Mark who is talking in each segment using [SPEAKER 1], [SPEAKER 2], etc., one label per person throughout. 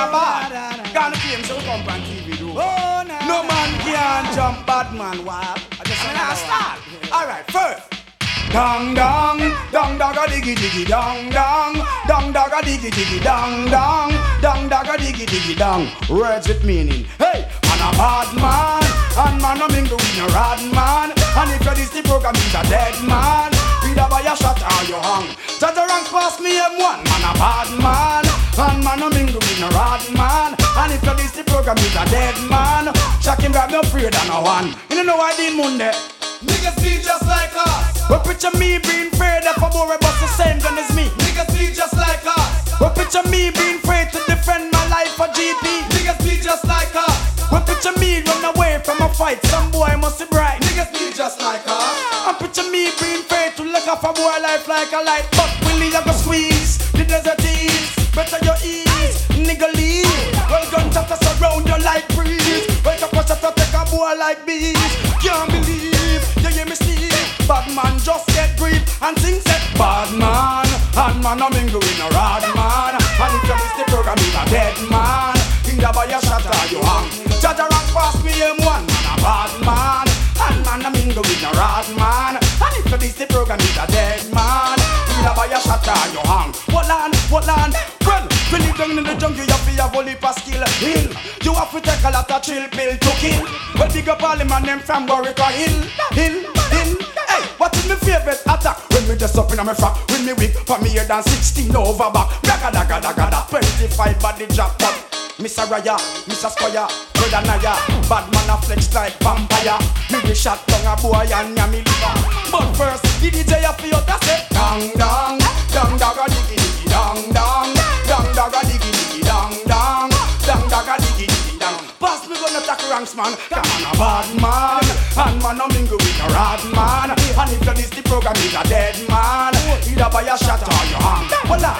[SPEAKER 1] a bad. Gonna claim so come on TV do. No man can jump bad man wild. I just wanna start. Alright, first. Dong dong, dong dong a diggy diggy dong dong, dong dong a diggy diggy dong dong, dong dong a diggy diggy dong. Words with meaning. Hey, man a bad man, and man a mingle with no rad man. And if you this the program, he's a dead man. Either by a shot or you hung. Judge a rank pass me M1, man a bad man, and man a mingle with no rad man. And if you this the program, he's a dead man. Shock him grab no afraid than no one. You know why I did Monday?
[SPEAKER 2] Niggas be just like us.
[SPEAKER 1] But picture me being afraid if a boy bust the same gun as me.
[SPEAKER 2] Niggas be just like us.
[SPEAKER 1] But picture me being afraid to defend my life for GP.
[SPEAKER 2] Niggas be just like us.
[SPEAKER 1] But picture me run away from a fight, some boy must be bright.
[SPEAKER 2] Niggas be just like us.
[SPEAKER 1] And picture me being afraid to look off a boy life like a light. But Willie you go squeeze, the desert is better your ease, nigga leave. Well gunshot to surround you like breeze. Wake up a shot to take a boy like bees. Can't believe, you hear me sleep. Bad man just get grief and things said bad man. And man a mingle with a rad man. And if you miss the program he's a dead man. Either by a shot or you hang. Judge a rank pass me M1, man a bad man. And man a mingle with a rad man. And if you miss the program he's a dead man. Either by a shot or you hang. What land? Well, we live down in the jungle, you have to have only for skill. Hill, you have to take a lot of chill pill to kill. Well, big up all the man them from Warwick or Hill. Hey, what is my favorite attack? When me just up in my frock, with me wig for me head and 16 over back. Daga, 25 body drop top. Miss Araya, Miss Squire, Brother Naya. Bad man a flex like vampire. Me be shot down a boy and ya me liver. But first, the DJ a fi out a say dong dong, dong dong a diggy diggy dong dong, dong dong a diggy diggy dong dong, dong dong a diggy diggy dong. Pass me gonna tack ranks man, come on a bad man, and man a mingle with a rad man. And if you this the program, he's a dead man. Either by a shot or you hang. Voila,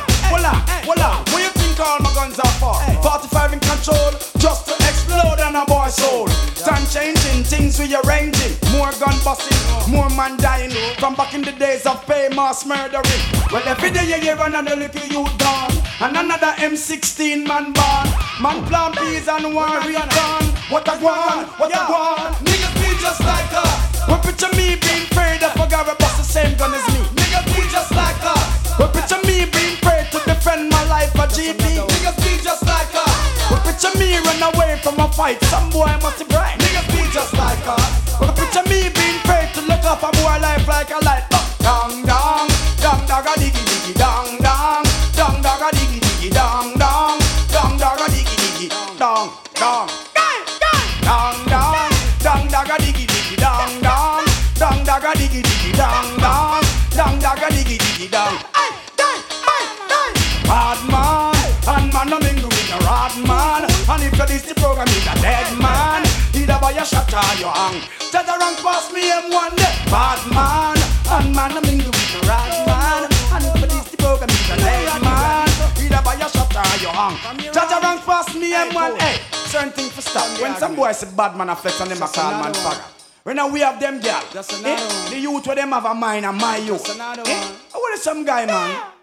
[SPEAKER 1] what you think all my guns are for? 45 in control, just to explode on a boy's soul. Time changing, things rearranging. More gun busting, more man dying. From back in the days of pay mass murdering. Well, every day you hear another little youth gone, and another M16 man born. Man plant peas and one real gun. What a guan,
[SPEAKER 2] Niggas be just like us.
[SPEAKER 1] Well, picture me being afraid if a guy will bust the same gun as me.
[SPEAKER 2] Niggas be just like us.
[SPEAKER 1] Well, picture me being afraid to defend my life for GP.
[SPEAKER 2] Niggas be just like us.
[SPEAKER 1] Well, picture me run away from a fight, some boy must be bright.
[SPEAKER 2] Niggas be just like us.
[SPEAKER 1] Well, picture me being afraid to look off a boy life like a light. Dong dong, dong dong a diggy diggy dong dong, dong dong a diggy diggy dong dong, dong dong a diggy diggy dong dong, dong dong, dong dong a diggy diggy dong dong, dong dong a diggy diggy dong dong, dong dong a diggy diggy dong. Bad man, and man no mingle with a rad man. And if you this the program, he's a dead man. Either by a shot or you hang. Judge a rank pass me M1 day. Bad man, and man no mingle with a rad man. And if you this the program, he's a dead man. Either by a shot or you hang. Judge a rank pass me M1. Hey, certain thing for stop. When some boys say bad man a flex and them a call man faggot. When now we have them girl, the youth where them have a mind and my youth. What is some guy man?